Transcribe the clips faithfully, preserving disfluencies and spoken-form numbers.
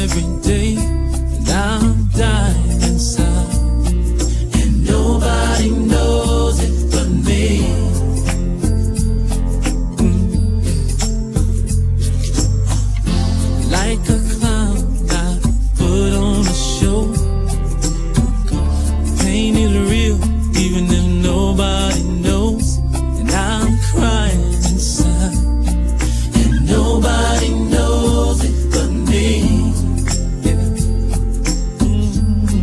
every day, and I'm dying inside, and nobody knows it but me. Mm. Like a clown, I put on a show. Pain is real, even if nobody knows, and I'm crying inside, and nobody knows it but me. Yeah. Mm.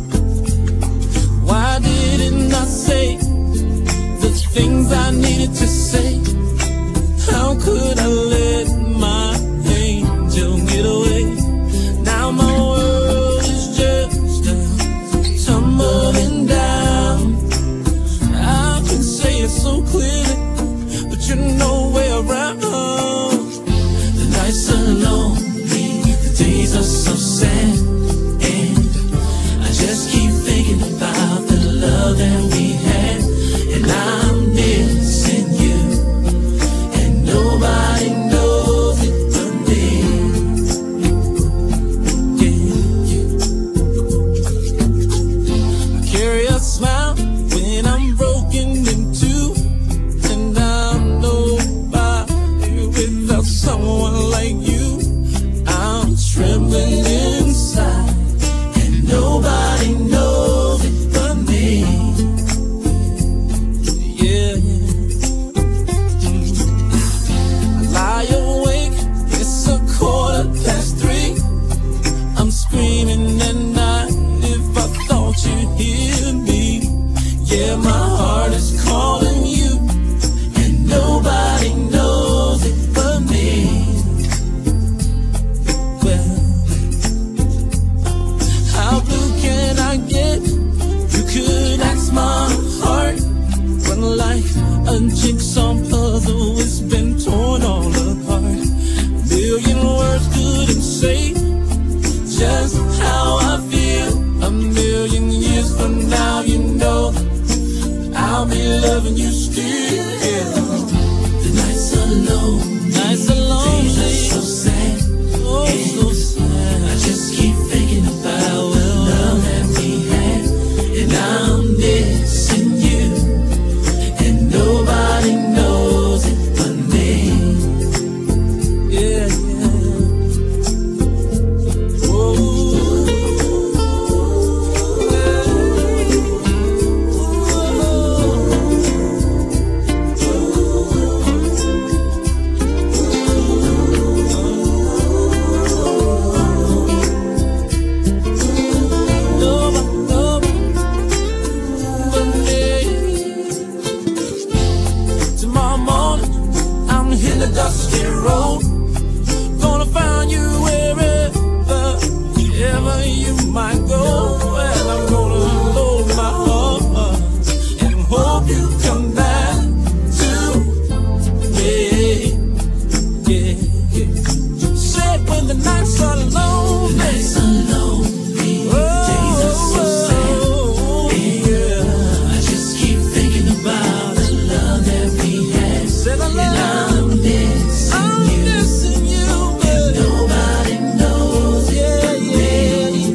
Why didn't I say the things I needed to say? How could I let my angel get away? Now my world is just uh, tumbling down. I can say it so clearly, but you're nowhere around. The nights are lonely, the days are so sad, and I just keep thinking about the love that we had, and I'm missing you, and nobody knows it but me. Yeah, yeah. I carry a smile when I'm broken in two, and I'm nobody without someone like you. I'm trembling inside, and nobody knows it but me. Yeah. I lie awake, it's a quarter past three. I'm screaming at night, if I thought you'd hear me. Yeah, my heart is calling you, and nobody knows it but me. Well, how blue can I get? You could ask my heart, but like a jigsaw puzzle, it's been torn all apart. A million words couldn't say just how I feel. A million years from now, you know I'll be loving you still. The nights are lonely, nights are lonely, days are so sad, oh so sad. I just keep thinking about the love that we had, and I'm missing you, and nobody knows it but me. Yeah, yeah. Oh, tomorrow morning, I'm hitting the dusty road. Gonna find you wherever, wherever you might go. And I'm gonna load my heart and hope you come back to me. Yeah, yeah. Said when the nights are lonely, the nights are lonely, the days are so sad. Oh, yeah. I just keep thinking about the love that we had, said I love, and I'm missing I'm you, missing you, and nobody knows it but me.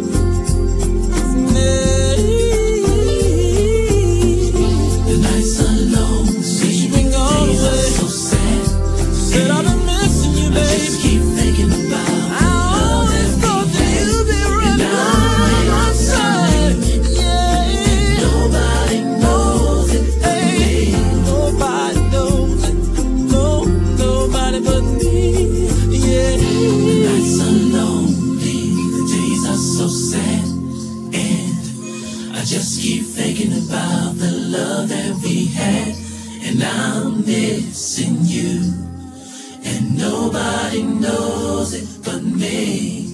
The nights are lonely, she been gone, days are so sad. Said I've been missing you, baby. I just keep thinking about I always thought that you'd be right by my side. Yeah, nobody knows it but me. Nobody knows it, no, nobody but me. Yeah. The nights are lonely, the days are so sad, and I just keep thinking about the love that we had, and I'm missing you, and nobody knows it but me.